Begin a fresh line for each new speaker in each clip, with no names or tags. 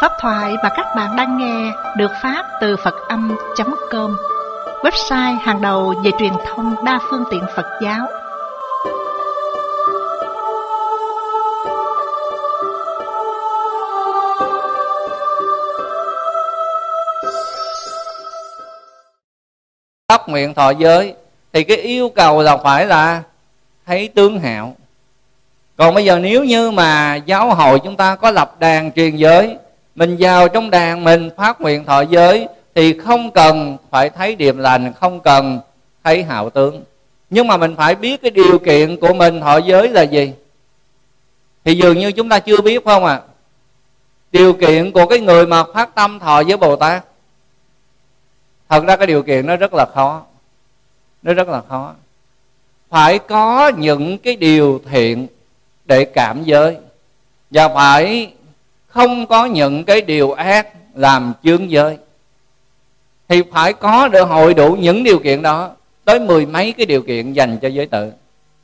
Pháp thoại mà các bạn đang nghe được phát từ Phật-âm.com, website hàng đầu về truyền thông đa phương tiện Phật giáo.
Phát nguyện thọ giới thì cái yêu cầu là phải là thấy tướng hạo. Còn bây giờ nếu như mà giáo hội chúng ta có lập đàn truyền giới, mình vào trong đàn mình phát nguyện thọ giới thì không cần phải thấy điềm lành, không cần thấy hạo tướng. Nhưng mà mình phải biết cái điều kiện của mình thọ giới là gì. Thì dường như chúng ta chưa biết phải không ạ? Điều kiện của cái người mà phát tâm thọ giới Bồ Tát, thật ra cái điều kiện nó rất là khó. Nó rất là khó. Phải có những cái điều thiện để cảm giới, và phải không có những cái điều ác làm chướng giới. Thì phải có được hội đủ những điều kiện đó, tới 10 mấy cái điều kiện dành cho giới tự.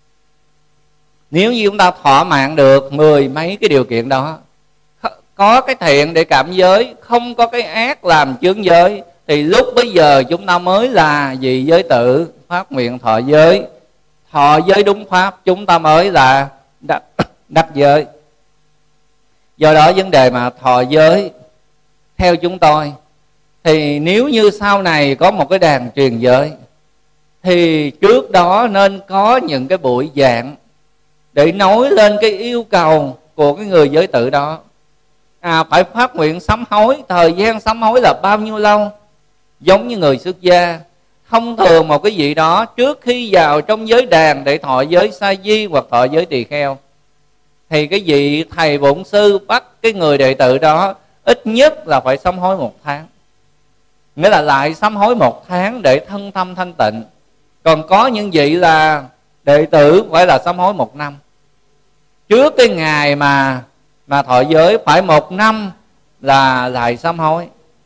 Nếu như chúng ta thỏa mãn được 10 mấy cái điều kiện đó, có cái thiện để cảm giới, không có cái ác làm chướng giới, thì lúc bấy giờ chúng ta mới là vị giới tự phát nguyện thọ giới. Thọ giới đúng pháp chúng ta mới là đắc giới. Do đó vấn đề mà thọ giới theo chúng tôi, thì nếu như sau này có một cái đàn truyền giới, thì trước đó nên có những cái buổi giảng để nói lên cái yêu cầu của cái người giới tự đó. Phải phát nguyện sám hối, thời gian sám hối là bao nhiêu lâu? Giống như người xuất gia, thông thường một cái vị đó trước khi vào trong giới đàn để thọ giới sa di hoặc thọ giới tỳ kheo, thì cái vị thầy bổn sư bắt cái người đệ tử đó ít nhất là phải sám hối 1 tháng. Nghĩa là lại sám hối 1 tháng để thân tâm thanh tịnh. Còn có những vị là đệ tử phải là sám hối 1 năm. Trước cái ngày mà thọ giới phải 1 năm là lại sám hối,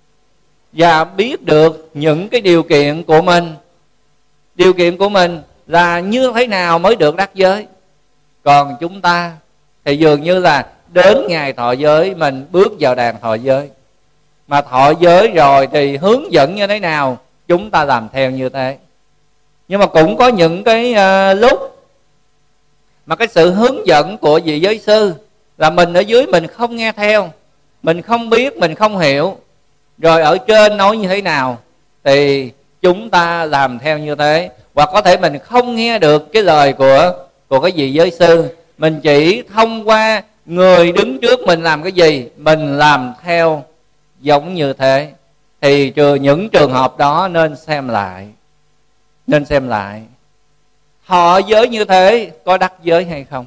và biết được những cái điều kiện của mình. Điều kiện của mình là như thế nào mới được đắc giới. Còn chúng ta thì dường như là đến ngày thọ giới mình bước vào đàn thọ giới. Mà thọ giới rồi thì hướng dẫn như thế nào chúng ta làm theo như thế. Nhưng mà cũng có những cái lúc mà cái sự hướng dẫn của vị giới sư là mình ở dưới mình không nghe theo, mình không biết, mình không hiểu. Rồi ở trên nói như thế nào thì chúng ta làm theo như thế. Hoặc có thể mình không nghe được cái lời của cái vị giới sư, mình chỉ thông qua người đứng trước mình làm cái gì mình làm theo giống như thế. Thì trừ những trường hợp đó nên xem lại. Nên xem lại thọ giới như thế có đắc giới hay không.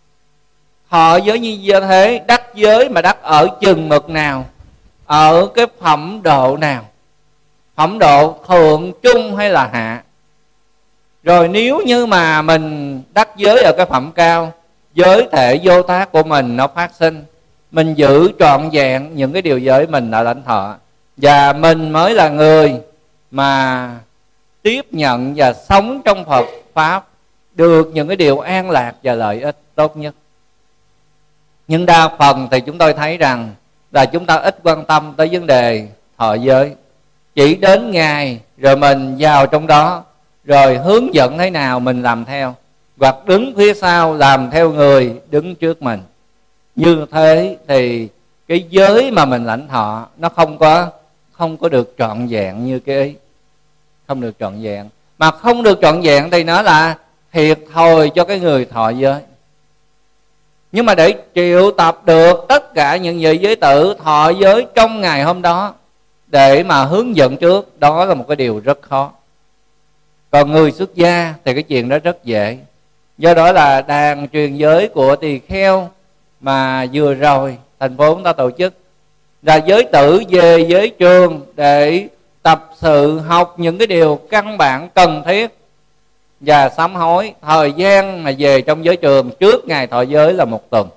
Thọ giới như thế đắc giới mà đắc ở chừng mực nào, ở cái phẩm độ nào, phẩm độ thượng, trung hay là hạ. Rồi nếu như mà mình đắc giới ở cái phẩm cao, giới thể vô tác của mình nó phát sinh, mình giữ trọn vẹn những cái điều giới mình đã lãnh thọ, và mình mới là người mà tiếp nhận và sống trong Phật Pháp được những cái điều an lạc và lợi ích tốt nhất. Nhưng đa phần thì chúng tôi thấy rằng là chúng ta ít quan tâm tới vấn đề thọ giới. Chỉ đến ngày rồi mình vào trong đó, rồi hướng dẫn thế nào mình làm theo, hoặc đứng phía sau làm theo người đứng trước mình. Như thế thì cái giới mà mình lãnh thọ nó không có được trọn vẹn như cái ý. Không được trọn vẹn. Mà không được trọn vẹn thì nó là thiệt thòi cho cái người thọ giới. Nhưng mà để triệu tập được tất cả những vị giới tử thọ giới trong ngày hôm đó để mà hướng dẫn trước, đó là một cái điều rất khó. Còn người xuất gia thì cái chuyện đó rất dễ. Do đó là đàn truyền giới của tỳ kheo mà vừa rồi thành phố chúng ta tổ chức là giới tử về giới trường để tập sự học những cái điều căn bản cần thiết và sám hối. Thời gian mà về trong giới trường trước ngày thọ giới là 1 tuần.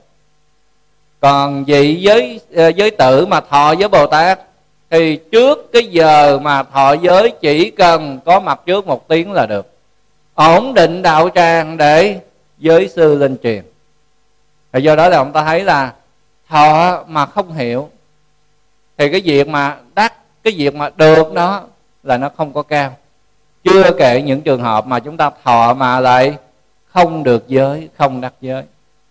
Còn vị giới tử mà thọ giới Bồ Tát thì trước cái giờ mà thọ giới chỉ cần có mặt trước 1 tiếng là được. Ổn định đạo tràng để giới sư lên truyền. Và do đó là ông ta thấy là thọ mà không hiểu thì cái việc mà đắc, cái việc mà được đó là nó không có cao. Chưa kể những trường hợp mà chúng ta thọ mà lại không được giới, không đắc giới.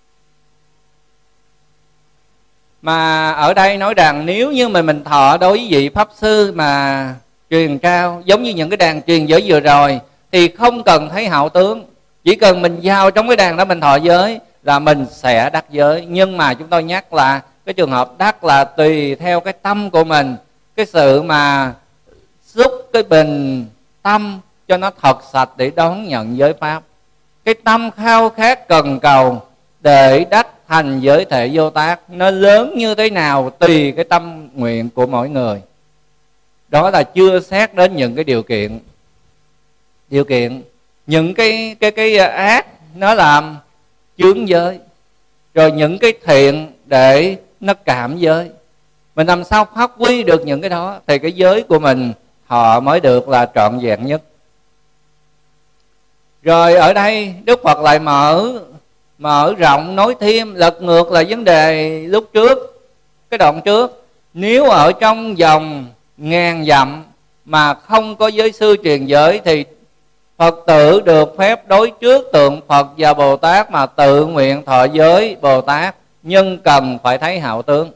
Mà ở đây nói rằng nếu như mà mình thọ đối với vị Pháp Sư mà truyền cao, giống như những cái đàn truyền giới vừa rồi, thì không cần thấy hảo tướng. Chỉ cần mình vào trong cái đàn đó mình thọ giới là mình sẽ đắc giới. Nhưng mà chúng tôi nhắc là cái trường hợp đắc là tùy theo cái tâm của mình, cái sự mà xúc cái bình tâm cho nó thật sạch để đón nhận giới Pháp. Cái tâm khao khát cần cầu để đắc thành giới thể vô tác nó lớn như thế nào tùy cái tâm nguyện của mỗi người. Đó là chưa xét đến những cái điều kiện. Những cái ác nó làm chướng giới, rồi những cái thiện để nó cảm giới. Mình làm sao phát huy được những cái đó thì cái giới của mình họ mới được là trọn vẹn nhất. Rồi ở đây Đức Phật lại mở rộng nói thêm, lật ngược là vấn đề lúc trước, cái đoạn trước. Nếu ở trong vòng 1000 dặm mà không có giới sư truyền giới thì Phật tử được phép đối trước tượng Phật và Bồ Tát mà tự nguyện thọ giới Bồ Tát, nhưng cần phải thấy hảo tướng.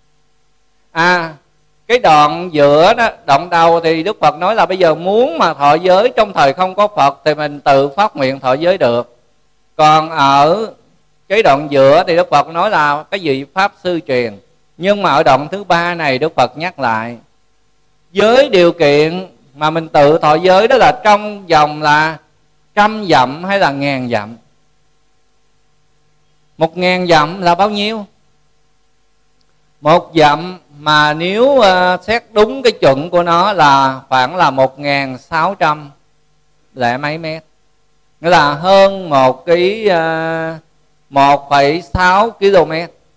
Cái đoạn giữa đó, đoạn đầu thì Đức Phật nói là bây giờ muốn mà thọ giới trong thời không có Phật thì mình tự phát nguyện thọ giới được. Còn ở cái đoạn giữa thì Đức Phật nói là cái vị Pháp Sư truyền. Nhưng mà ở đoạn thứ 3 này Đức Phật nhắc lại giới điều kiện mà mình tự thọ giới đó là trong vòng là 100 dặm hay là 1000 dặm. 1000 dặm là bao nhiêu? 1 dặm mà nếu xét đúng cái chuẩn của nó là khoảng là 1600 lẻ mấy mét. Nghĩa là hơn 1,6 km.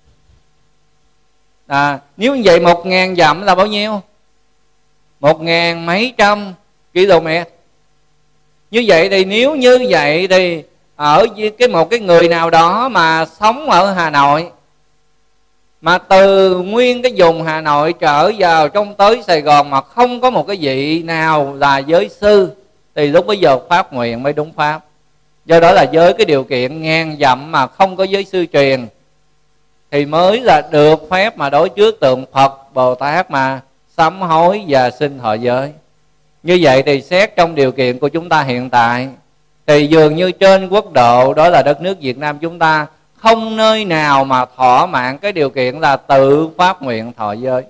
Nếu như vậy 1000 dặm là bao nhiêu? 1000 mấy trăm km. Như vậy thì nếu như vậy thì ở một cái người nào đó mà sống ở Hà Nội, mà từ nguyên cái vùng Hà Nội trở vào trong tới Sài Gòn mà không có một cái vị nào là giới sư, thì lúc bấy giờ phát nguyện mới đúng pháp. Do đó là với cái điều kiện 1000 dặm mà không có giới sư truyền thì mới là được phép mà đối trước tượng Phật Bồ Tát mà sám hối và xin thọ giới. Như vậy thì xét trong điều kiện của chúng ta hiện tại thì dường như trên quốc độ, đó là đất nước Việt Nam chúng ta, không nơi nào mà thỏa mãn cái điều kiện là tự phát nguyện thọ giới.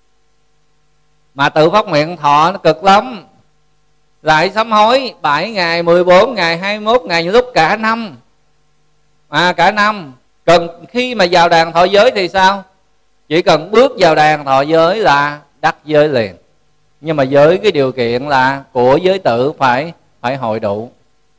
Mà tự phát nguyện thọ nó cực lắm, lại sám hối 7 ngày, 14 ngày, 21 ngày, những lúc cả năm. Cả năm. Cần khi mà vào đàn thọ giới thì sao? Chỉ cần bước vào đàn thọ giới là đắc giới liền. Nhưng mà với cái điều kiện là của giới tử phải hội đủ.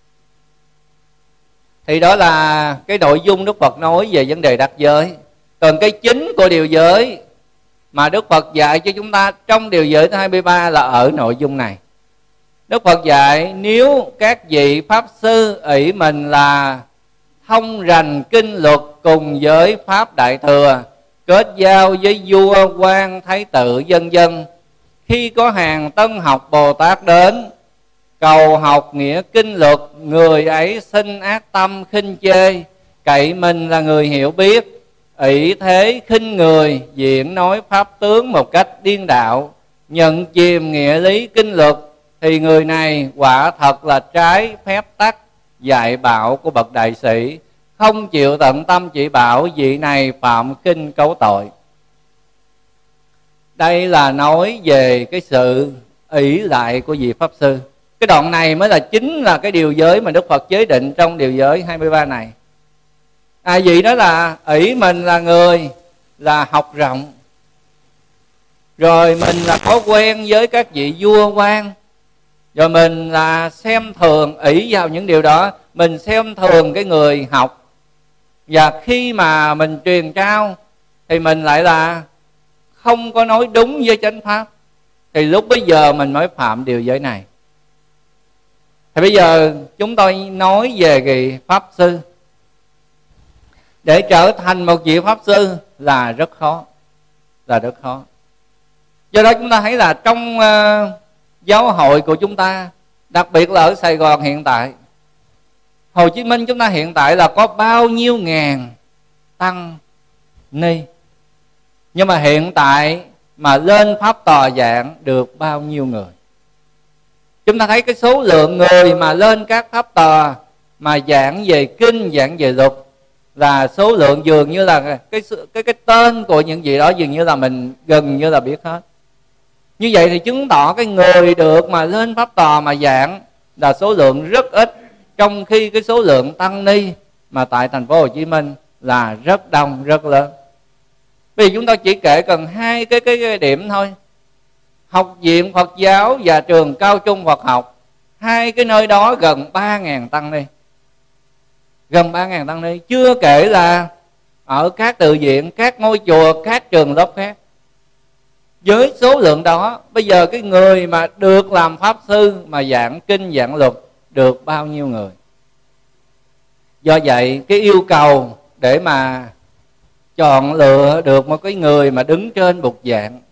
Thì đó là cái nội dung Đức Phật nói về vấn đề đắc giới. Còn cái chính của điều giới mà Đức Phật dạy cho chúng ta trong điều giới thứ 23 là ở nội dung này. Đức Phật dạy nếu các vị Pháp Sư ỷ mình là thông rành kinh luật cùng với Pháp Đại Thừa, kết giao với vua, quan, thái tử, vân vân, khi có hàng tân học Bồ Tát đến cầu học nghĩa kinh luật, người ấy sinh ác tâm khinh chê, cậy mình là người hiểu biết, ỷ thế khinh người, diễn nói pháp tướng một cách điên đạo, nhận chìm nghĩa lý kinh luật, thì người này quả thật là trái phép tắc dạy bảo của bậc đại sĩ, không chịu tận tâm chỉ bảo, vị này phạm khinh cấu tội. Đây là nói về cái sự ỷ lại của vị Pháp Sư. Cái đoạn này mới là chính là cái điều giới mà Đức Phật chế định trong điều giới 23 này. Vị đó là ỷ mình là người là học rộng, rồi mình là có quen với các vị vua quan, rồi mình là xem thường, ỷ vào những điều đó, mình xem thường cái người học. Và khi mà mình truyền trao thì mình lại là không có nói đúng với chánh pháp, thì lúc bây giờ mình mới phạm điều giới này. Thì bây giờ chúng tôi nói về cái Pháp Sư. Để trở thành một vị Pháp Sư là rất khó. Do đó chúng ta thấy là trong giáo hội của chúng ta, đặc biệt là ở Sài Gòn hiện tại, Hồ Chí Minh chúng ta hiện tại là có bao nhiêu ngàn tăng ni, nhưng mà hiện tại mà lên pháp tòa giảng được bao nhiêu người? Chúng ta thấy cái số lượng người mà lên các pháp tòa mà giảng về kinh, giảng về luật là số lượng dường như là cái tên của những gì đó dường như là mình gần như là biết hết. Như vậy thì chứng tỏ cái người được mà lên pháp tòa mà giảng là số lượng rất ít, trong khi cái số lượng tăng ni mà tại thành phố Hồ Chí Minh là rất đông, rất lớn. Vì chúng ta chỉ kể cần hai cái điểm thôi. Học viện Phật giáo và trường cao trung Phật học, hai cái nơi đó gần 3.000 tăng ni. Gần 3.000 tăng ni, chưa kể là ở các tự viện, các ngôi chùa, các trường lớp khác. Với số lượng đó, bây giờ cái người mà được làm pháp sư mà giảng kinh, giảng luật được bao nhiêu người? Do vậy cái yêu cầu để mà chọn lựa được một cái người mà đứng trên bục giảng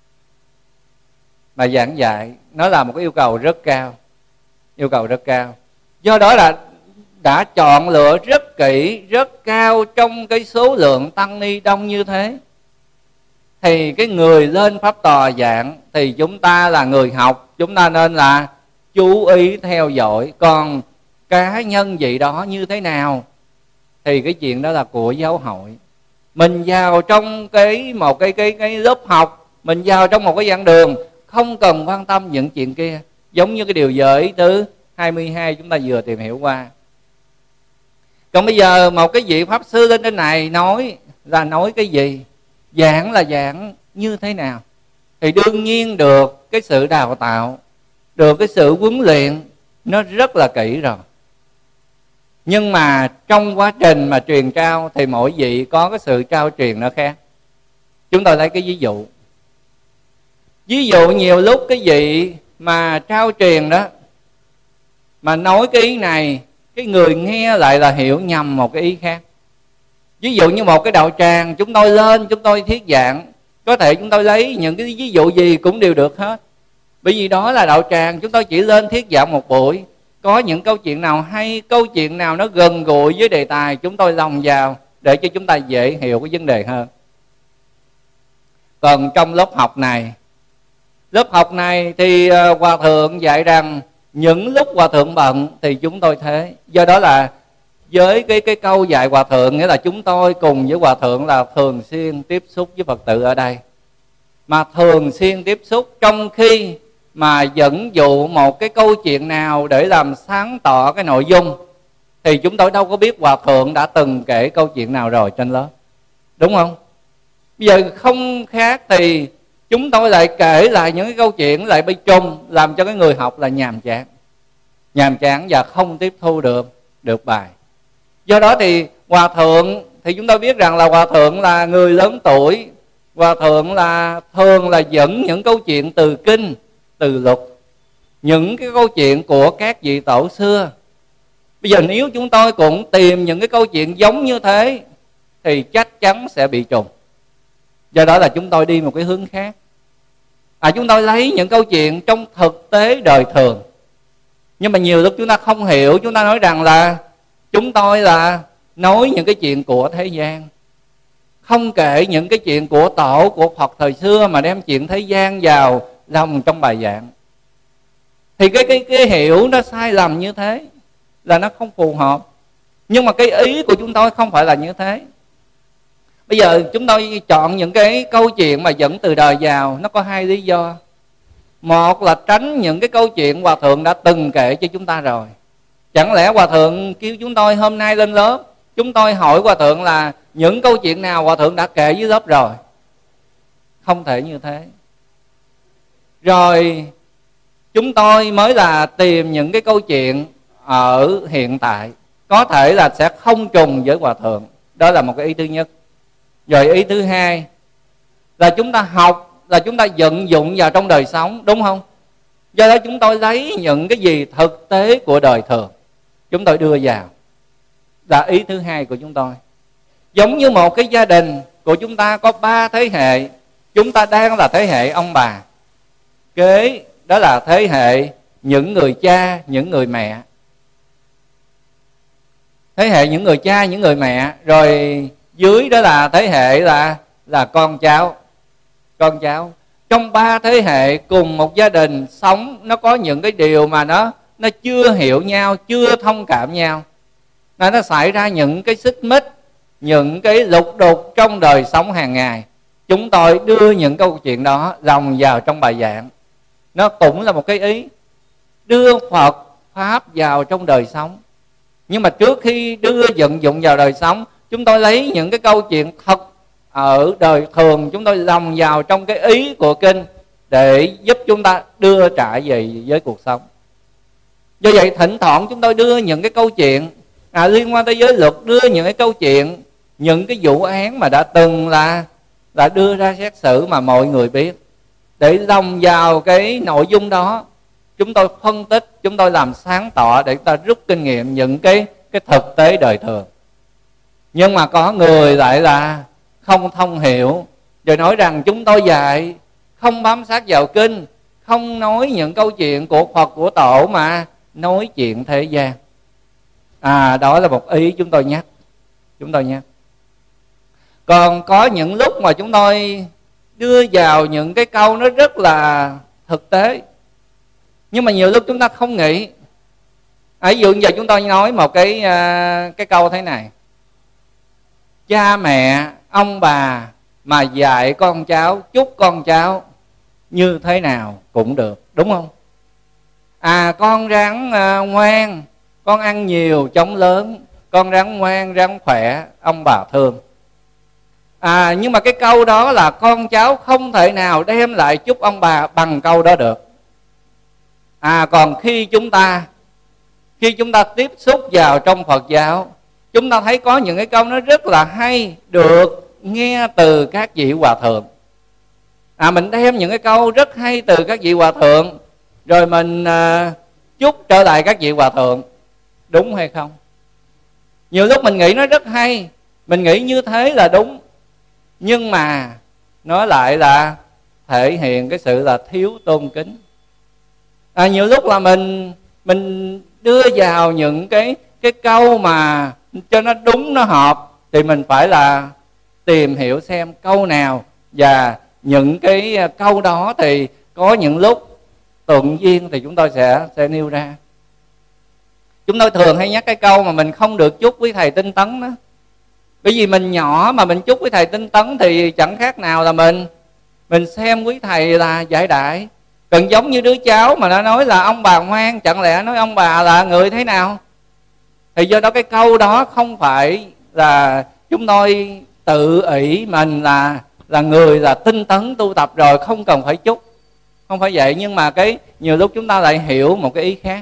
mà giảng dạy, nó là một cái yêu cầu rất cao. Yêu cầu rất cao. Do đó là đã chọn lựa rất kỹ, rất cao trong cái số lượng tăng ni đông như thế. Thì cái người lên pháp tòa giảng thì chúng ta là người học, chúng ta nên là chú ý theo dõi. Còn cá nhân vị đó như thế nào thì cái chuyện đó là của giáo hội. Mình vào trong một cái lớp học, mình vào trong một cái giảng đường, không cần quan tâm những chuyện kia. Giống như cái điều giới thứ 22 chúng ta vừa tìm hiểu qua. Còn bây giờ một cái vị pháp sư lên trên này nói là nói cái gì, giảng là giảng như thế nào, thì đương nhiên được cái sự đào tạo, được cái sự huấn luyện nó rất là kỹ rồi. Nhưng mà trong quá trình mà truyền trao thì mỗi vị có cái sự trao truyền nó khác. Chúng tôi lấy cái ví dụ. Ví dụ nhiều lúc cái vị mà trao truyền đó mà nói cái ý này, cái người nghe lại là hiểu nhầm một cái ý khác. Ví dụ như một cái đạo tràng chúng tôi lên, chúng tôi thuyết giảng, có thể chúng tôi lấy những cái ví dụ gì cũng đều được hết. Bởi vì đó là đạo tràng, chúng tôi chỉ lên thuyết giảng một buổi. Có những câu chuyện nào hay, câu chuyện nào nó gần gũi với đề tài, chúng tôi lồng vào để cho chúng ta dễ hiểu cái vấn đề hơn. Còn trong lớp học này thì Hòa Thượng dạy rằng những lúc Hòa Thượng bận thì chúng tôi thế. Do đó là với cái câu dạy Hòa Thượng, nghĩa là chúng tôi cùng với Hòa Thượng là thường xuyên tiếp xúc với Phật tử ở đây. Mà thường xuyên tiếp xúc, trong khi mà dẫn dụ một cái câu chuyện nào để làm sáng tỏ cái nội dung thì chúng tôi đâu có biết Hòa Thượng đã từng kể câu chuyện nào rồi trên lớp, đúng không? Bây giờ không khác thì chúng tôi lại kể lại những cái câu chuyện lại bị trùng, làm cho cái người học là nhàm chán và không tiếp thu được bài. Do đó thì Hòa Thượng thì chúng ta biết rằng là Hòa Thượng là người lớn tuổi, Hòa Thượng là thường là dẫn những câu chuyện từ kinh, từ luật, những cái câu chuyện của các vị tổ xưa. Bây giờ nếu chúng tôi cũng tìm những cái câu chuyện giống như thế thì chắc chắn sẽ bị trùng. Do đó là chúng tôi đi một cái hướng khác. Chúng tôi lấy những câu chuyện trong thực tế đời thường. Nhưng mà nhiều lúc chúng ta không hiểu, chúng ta nói rằng là chúng tôi là nói những cái chuyện của thế gian, không kể những cái chuyện của tổ, của Phật thời xưa, mà đem chuyện thế gian vào lòng trong bài giảng. Thì cái hiểu nó sai lầm như thế, là nó không phù hợp. Nhưng mà cái ý của chúng tôi không phải là như thế. Bây giờ chúng tôi chọn những cái câu chuyện mà dẫn từ đời vào, nó có hai lý do. Một là tránh những cái câu chuyện Hòa Thượng đã từng kể cho chúng ta rồi. Chẳng lẽ Hòa Thượng kêu chúng tôi hôm nay lên lớp, chúng tôi hỏi Hòa Thượng là những câu chuyện nào Hòa Thượng đã kể với lớp rồi? Không thể như thế. Rồi chúng tôi mới là tìm những cái câu chuyện ở hiện tại, có thể là sẽ không trùng với Hòa Thượng. Đó là một cái ý thứ nhất. Rồi ý thứ hai là chúng ta học, là chúng ta vận dụng vào trong đời sống, đúng không? Do đó chúng tôi lấy những cái gì thực tế của đời thường, chúng tôi đưa vào, là ý thứ hai của chúng tôi. Giống như một cái gia đình của chúng ta có 3 thế hệ, chúng ta đang là thế hệ ông bà. Kế đó là thế hệ những người cha, những người mẹ. Thế hệ những người cha, những người mẹ. Rồi dưới đó là thế hệ là con cháu. Con cháu. Trong 3 thế hệ cùng một gia đình sống, nó có những cái điều mà nó chưa hiểu nhau, chưa thông cảm nhau. Nó xảy ra những cái xích mích, những cái lục đục trong đời sống hàng ngày. Chúng tôi đưa những câu chuyện đó lồng vào trong bài giảng. Nó cũng là một cái ý đưa Phật Pháp vào trong đời sống. Nhưng mà trước khi đưa vận dụng vào đời sống, chúng tôi lấy những cái câu chuyện thật ở đời thường, chúng tôi lồng vào trong cái ý của kinh để giúp chúng ta đưa trả về với cuộc sống. Do vậy thỉnh thoảng chúng tôi đưa những cái câu chuyện liên quan tới giới luật, đưa những cái câu chuyện, những cái vụ án mà đã từng là đưa ra xét xử mà mọi người biết, để lồng vào cái nội dung đó. Chúng tôi phân tích, chúng tôi làm sáng tỏ để chúng ta rút kinh nghiệm những cái thực tế đời thường. Nhưng mà có người lại là không thông hiểu, rồi nói rằng chúng tôi dạy không bám sát vào kinh, không nói những câu chuyện của Phật của Tổ mà nói chuyện thế gian. Đó là một ý chúng tôi nhắc. Còn có những lúc mà chúng tôi đưa vào những cái câu nó rất là thực tế, nhưng mà nhiều lúc chúng ta không nghĩ. Ví dụ giờ chúng tôi nói một cái câu thế này: cha mẹ, ông bà mà dạy con cháu, chúc con cháu như thế nào cũng được, đúng không? Con ráng ngoan, con ăn nhiều chống lớn, con ráng ngoan, ráng khỏe, ông bà thương. Nhưng mà cái câu đó là con cháu không thể nào đem lại chúc ông bà bằng câu đó được. Còn khi chúng ta tiếp xúc vào trong Phật giáo, chúng ta thấy có những cái câu nó rất là hay, được nghe từ các vị hòa thượng. Mình đem những cái câu rất hay từ các vị hòa thượng, rồi mình chúc trở lại các vị hòa thượng, đúng hay không? Nhiều lúc mình nghĩ nó rất hay, mình nghĩ như thế là đúng, nhưng mà nó lại là thể hiện cái sự là thiếu tôn kính. Nhiều lúc là mình đưa vào những cái câu mà cho nó đúng, nó hợp, thì mình phải là tìm hiểu xem câu nào, và những cái câu đó thì có những lúc tự nhiên thì chúng tôi sẽ nêu ra. Chúng tôi thường hay nhắc cái câu mà mình không được chúc với thầy tinh tấn đó. Bởi vì mình nhỏ mà mình chúc với thầy tinh tấn thì chẳng khác nào là mình xem quý thầy là giải đại. Cần giống như đứa cháu mà nó nói là ông bà ngoan, chẳng lẽ nói ông bà là người thế nào? Thì do đó cái câu đó không phải là chúng tôi tự ỷ mình là người là tinh tấn tu tập rồi không cần phải chúc. Không phải vậy, nhưng mà nhiều lúc chúng ta lại hiểu một cái ý khác.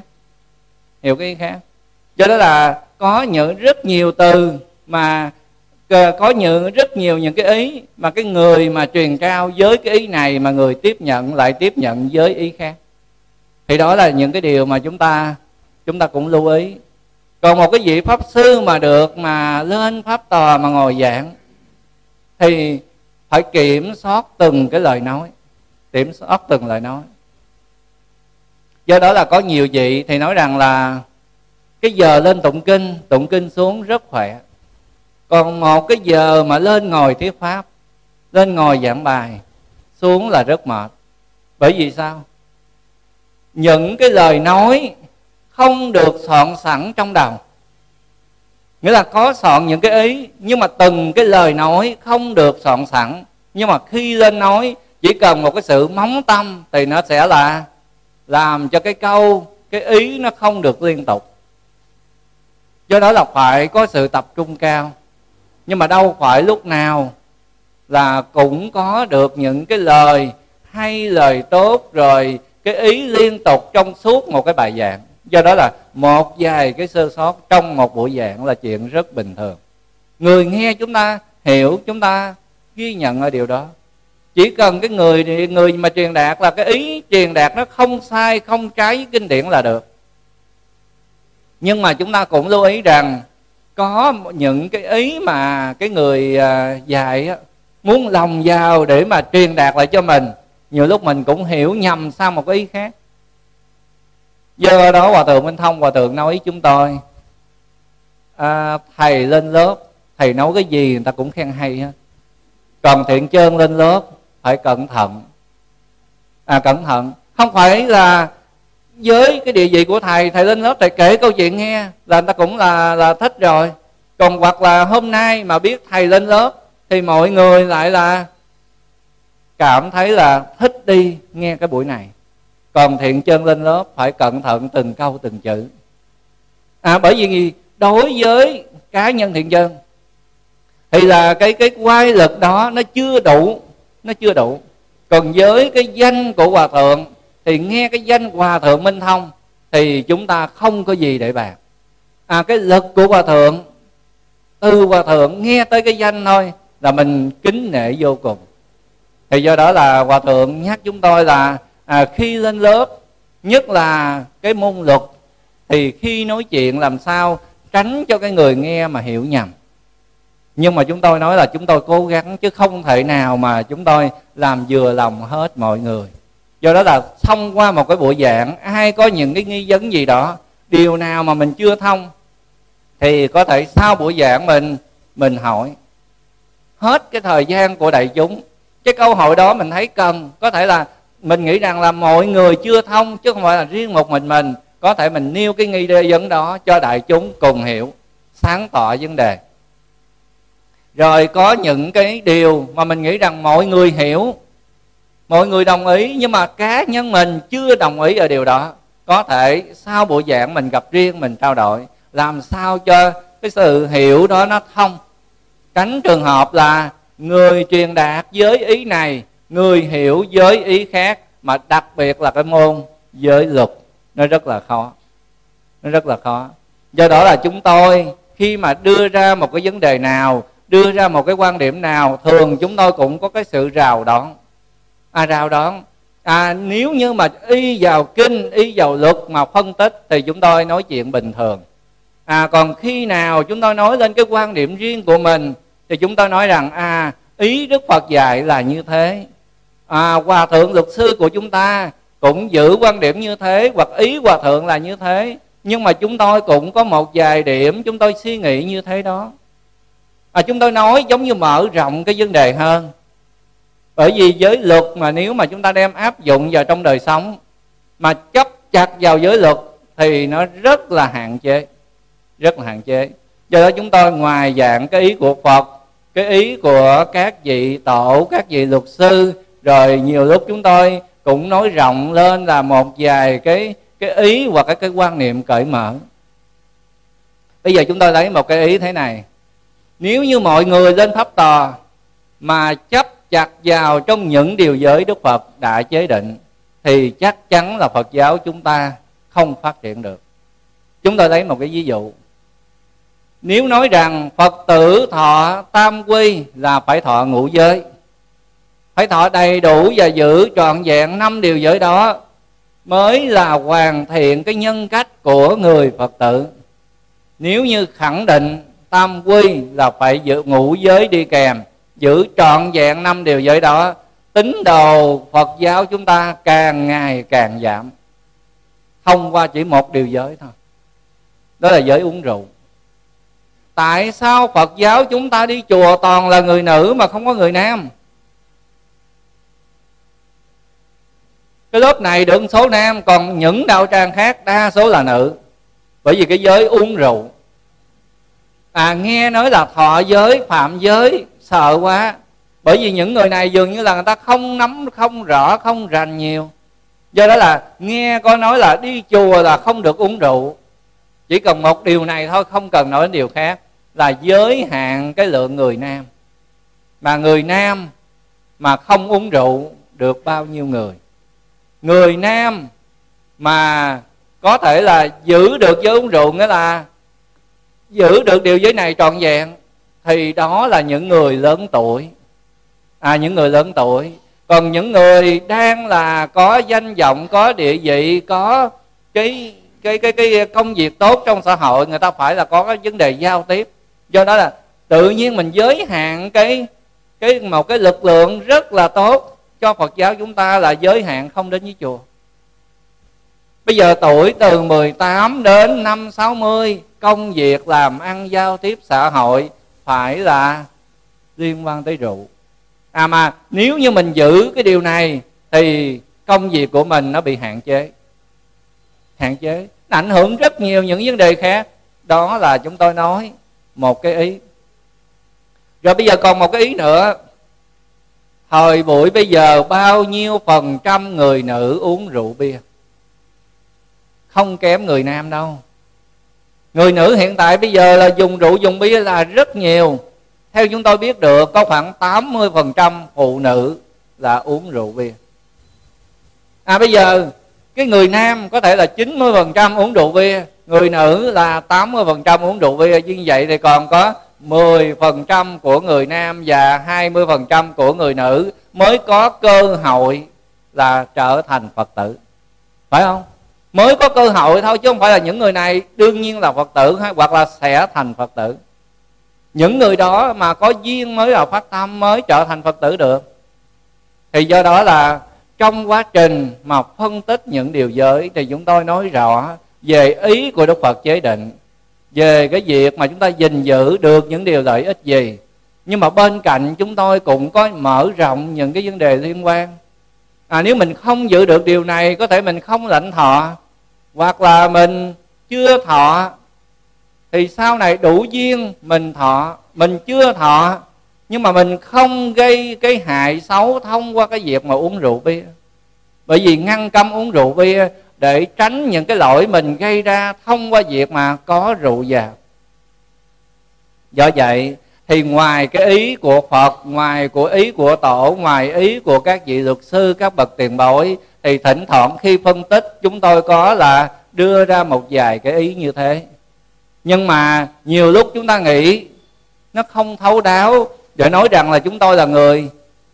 Do đó là có rất nhiều từ mà có rất nhiều những cái ý mà cái người mà truyền trao với cái ý này mà người tiếp nhận lại tiếp nhận với ý khác. Thì đó là những cái điều mà chúng ta cũng lưu ý. Còn một cái vị pháp sư mà được mà lên pháp tòa mà ngồi giảng thì phải kiểm soát từng cái lời nói, Do đó là có nhiều vị thì nói rằng là cái giờ lên tụng kinh xuống rất khỏe. Còn một cái giờ mà lên ngồi thuyết pháp, lên ngồi giảng bài xuống là rất mệt. Bởi vì sao? Những cái lời nói không được soạn sẵn trong đầu. Nghĩa là có soạn những cái ý, nhưng mà từng cái lời nói không được soạn sẵn. Nhưng mà khi lên nói chỉ cần một cái sự móng tâm thì nó sẽ là làm cho cái ý nó không được liên tục. Do đó là phải có sự tập trung cao. Nhưng mà đâu phải lúc nào là cũng có được những cái lời hay, lời tốt, rồi cái ý liên tục trong suốt một cái bài giảng. Do đó là một vài cái sơ sót trong một buổi giảng là chuyện rất bình thường. Người nghe chúng ta hiểu, chúng ta ghi nhận ở điều đó. Chỉ cần cái người mà truyền đạt là cái ý truyền đạt nó không sai, không trái với kinh điển là được. Nhưng mà chúng ta cũng lưu ý rằng có những cái ý mà cái người dạy muốn lồng vào để mà truyền đạt lại cho mình, nhiều lúc mình cũng hiểu nhầm sang một cái ý khác. Do đó Hòa thượng Minh Thông, Hòa thượng nói chúng tôi, thầy lên lớp, thầy nói cái gì người ta cũng khen hay hết. Còn Thiện Trơn lên lớp phải cẩn thận. Cẩn thận, không phải là với cái địa vị của thầy lên lớp thầy kể câu chuyện nghe là người ta cũng là thích rồi. Còn hoặc là hôm nay mà biết thầy lên lớp thì mọi người lại là cảm thấy là thích đi nghe cái buổi này. Còn Thiện Trơn lên lớp phải cẩn thận từng câu từng chữ. Bởi vì đối với cá nhân Thiện Trơn thì là cái quay lực đó nó chưa đủ. Còn với cái danh của Hòa thượng thì nghe cái danh Hòa thượng Minh Thông thì chúng ta không có gì để bàn. Cái lực của Hòa thượng, từ Hòa thượng nghe tới cái danh thôi là mình kính nể vô cùng. Thì do đó là Hòa thượng nhắc chúng tôi là khi lên lớp, nhất là cái môn luật, thì khi nói chuyện làm sao tránh cho cái người nghe mà hiểu nhầm. Nhưng mà chúng tôi nói là chúng tôi cố gắng, chứ không thể nào mà chúng tôi làm vừa lòng hết mọi người. Do đó là thông qua một cái buổi giảng, ai có những cái nghi vấn gì đó, điều nào mà mình chưa thông, thì có thể sau buổi giảng mình hỏi. Hết cái thời gian của đại chúng, cái câu hỏi đó mình thấy cần, có thể là mình nghĩ rằng là mọi người chưa thông, chứ không phải là riêng một mình. Có thể mình nêu cái nghi vấn đó cho đại chúng cùng hiểu, sáng tỏ vấn đề. Rồi có những cái điều mà mình nghĩ rằng mọi người hiểu, mọi người đồng ý, nhưng mà cá nhân mình chưa đồng ý ở điều đó. Có thể sau buổi giảng mình gặp riêng, mình trao đổi, làm sao cho cái sự hiểu đó nó thông. Tránh trường hợp là người truyền đạt với ý này, người hiểu với ý khác. Mà đặc biệt là cái môn giới luật, nó rất là khó. Do đó là chúng tôi khi mà đưa ra một cái vấn đề nào, đưa ra một cái quan điểm nào, thường chúng tôi cũng có cái sự rào đón. Nếu như mà y vào kinh, y vào luật mà phân tích thì chúng tôi nói chuyện bình thường. Còn khi nào chúng tôi nói lên cái quan điểm riêng của mình thì chúng tôi nói rằng ý Đức Phật dạy là như thế, Hòa thượng luật sư của chúng ta cũng giữ quan điểm như thế, hoặc ý Hòa thượng là như thế, nhưng mà chúng tôi cũng có một vài điểm chúng tôi suy nghĩ như thế đó. Chúng tôi nói giống như mở rộng cái vấn đề hơn. Bởi vì giới luật mà nếu mà chúng ta đem áp dụng vào trong đời sống mà chấp chặt vào giới luật thì nó rất là hạn chế. Do đó chúng tôi ngoài dạng cái ý của Phật, cái ý của các vị tổ, các vị luật sư, rồi nhiều lúc chúng tôi cũng nói rộng lên là một vài cái ý hoặc cái quan niệm cởi mở. Bây giờ chúng tôi lấy một cái ý thế này: nếu như mọi người lên pháp tòa mà chấp chặt vào trong những điều giới Đức Phật đã chế định thì chắc chắn là Phật giáo chúng ta không phát triển được. Chúng tôi lấy một cái ví dụ. Nếu nói rằng Phật tử thọ tam quy là phải thọ ngũ giới, phải thọ đầy đủ và giữ trọn vẹn 5 điều giới đó mới là hoàn thiện cái nhân cách của người Phật tử. Nếu như khẳng định tam quy là phải giữ ngũ giới đi kèm, giữ trọn vẹn 5 điều giới đó, tín đồ Phật giáo chúng ta càng ngày càng giảm, thông qua chỉ một điều giới thôi, đó là giới uống rượu. Tại sao Phật giáo chúng ta đi chùa toàn là người nữ mà không có người nam? Cái lớp này được số nam, còn những đạo tràng khác đa số là nữ. Bởi vì cái giới uống rượu. Nghe nói là thọ giới, phạm giới, sợ quá. Bởi vì những người này dường như là người ta không nắm, không rõ, không rành nhiều. Do đó là nghe có nói là đi chùa là không được uống rượu. Chỉ cần một điều này thôi, không cần nói đến điều khác, là giới hạn cái lượng người nam. Mà người nam mà không uống rượu được bao nhiêu người? Người nam mà có thể là giữ được giới uống rượu, nghĩa là giữ được điều giới này trọn vẹn, thì đó là những người lớn tuổi. Những người lớn tuổi. Còn những người đang là có danh vọng, có địa vị, có cái công việc tốt trong xã hội, người ta phải là có cái vấn đề giao tiếp. Do đó là tự nhiên mình giới hạn một cái lực lượng rất là tốt cho Phật giáo chúng ta là giới hạn không đến với chùa. Bây giờ tuổi từ 18 đến 50-60, công việc làm ăn giao tiếp xã hội phải là liên quan tới rượu. Mà nếu như mình giữ cái điều này thì công việc của mình nó bị hạn chế. Nó ảnh hưởng rất nhiều những vấn đề khác. Đó là chúng tôi nói một cái ý. Rồi bây giờ còn một cái ý nữa. Thời buổi bây giờ bao nhiêu % người nữ uống rượu bia? Không kém người nam đâu. Người nữ hiện tại bây giờ là dùng rượu dùng bia là rất nhiều. Theo chúng tôi biết được có khoảng 80% phụ nữ là uống rượu bia. Bây giờ cái người nam có thể là 90% uống rượu bia, người nữ là 80% uống rượu bia. Như vậy thì còn có 10% của người nam và 20% của người nữ mới có cơ hội là trở thành Phật tử. Phải không? Mới có cơ hội thôi, chứ không phải là những người này đương nhiên là Phật tử hoặc là sẽ thành Phật tử. Những người đó mà có duyên mới là phát tâm mới trở thành Phật tử được. Thì do đó là trong quá trình mà phân tích những điều giới thì chúng tôi nói rõ về ý của Đức Phật chế định, về cái việc mà chúng ta gìn giữ được những điều lợi ích gì. Nhưng mà bên cạnh chúng tôi cũng có mở rộng những cái vấn đề liên quan. Nếu mình không giữ được điều này, có thể mình không lãnh thọ, hoặc là mình chưa thọ, thì sau này đủ duyên mình thọ, mình chưa thọ, nhưng mà mình không gây cái hại xấu thông qua cái việc mà uống rượu bia. Bởi vì ngăn cấm uống rượu bia để tránh những cái lỗi mình gây ra thông qua việc mà có rượu vào. Do vậy thì ngoài cái ý của Phật, ngoài của ý của Tổ, ngoài ý của các vị luật sư, các bậc tiền bối, thì thỉnh thoảng khi phân tích chúng tôi có là đưa ra một vài cái ý như thế. Nhưng mà nhiều lúc chúng ta nghĩ nó không thấu đáo, để nói rằng là chúng tôi là người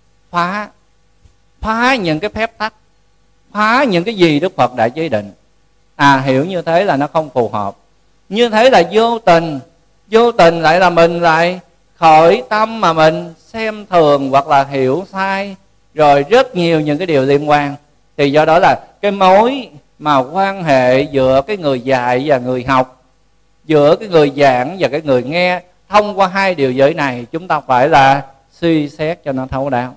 phá những cái phép tắc, phá những cái gì Đức Phật đã chế định. Hiểu như thế là nó không phù hợp. Như thế là vô tình lại là mình lại khởi tâm mà mình xem thường hoặc là hiểu sai, rồi rất nhiều những cái điều liên quan. Thì do đó là cái mối mà quan hệ giữa cái người dạy và người học, giữa cái người giảng và cái người nghe, thông qua hai điều giới này chúng ta phải là suy xét cho nó thấu đáo.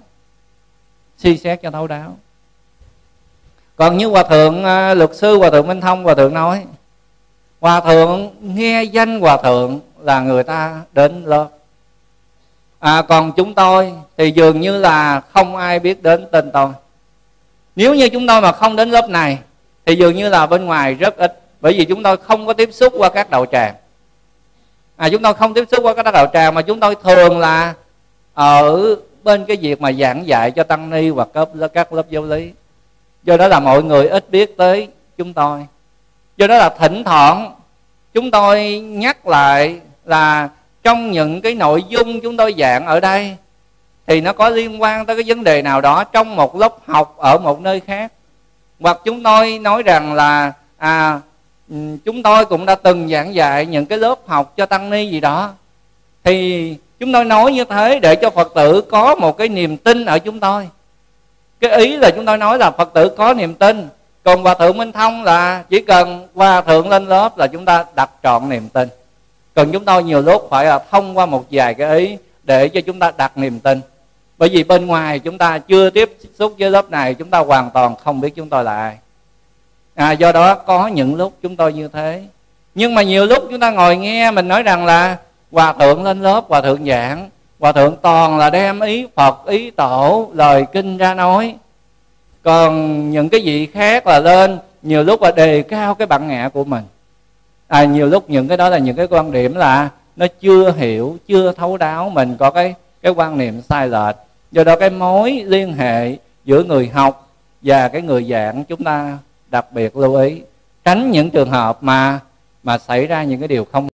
Còn như Hòa Thượng luật sư Hòa Thượng Minh Thông, Hòa Thượng nói, Hòa Thượng nghe danh Hòa Thượng là người ta đến lớp. Còn chúng tôi thì dường như là không ai biết đến tên tôi. Nếu như chúng tôi mà không đến lớp này thì dường như là bên ngoài rất ít. Bởi vì chúng tôi không có tiếp xúc qua các đạo tràng. Chúng tôi không tiếp xúc qua các đạo tràng, mà chúng tôi thường là ở bên cái việc mà giảng dạy cho tăng ni hoặc các lớp giáo lý. Do đó là mọi người ít biết tới chúng tôi. Do đó là thỉnh thoảng chúng tôi nhắc lại là trong những cái nội dung chúng tôi giảng ở đây thì nó có liên quan tới cái vấn đề nào đó trong một lớp học ở một nơi khác. Hoặc chúng tôi nói rằng là chúng tôi cũng đã từng giảng dạy những cái lớp học cho tăng ni gì đó. Thì chúng tôi nói như thế để cho Phật tử có một cái niềm tin ở chúng tôi. Cái ý là chúng tôi nói là Phật tử có niềm tin. Còn Hòa Thượng Minh Thông là chỉ cần Hòa Thượng lên lớp là chúng ta đặt trọn niềm tin. Còn chúng tôi nhiều lúc phải là thông qua một vài cái ý để cho chúng ta đặt niềm tin. Bởi vì bên ngoài chúng ta chưa tiếp xúc với lớp này, chúng ta hoàn toàn không biết chúng tôi là ai. Do đó có những lúc chúng tôi như thế. Nhưng mà nhiều lúc chúng ta ngồi nghe mình nói rằng là Hòa Thượng lên lớp, Hòa Thượng giảng, Hòa Thượng toàn là đem ý Phật, ý Tổ, lời kinh ra nói. Còn những cái vị khác là lên nhiều lúc là đề cao cái bản ngã của mình. Nhiều lúc những cái đó là những cái quan điểm là nó chưa hiểu, chưa thấu đáo, mình có cái quan niệm sai lệch. Do đó cái mối liên hệ giữa người học và cái người giảng chúng ta đặc biệt lưu ý, tránh những trường hợp mà xảy ra những cái điều không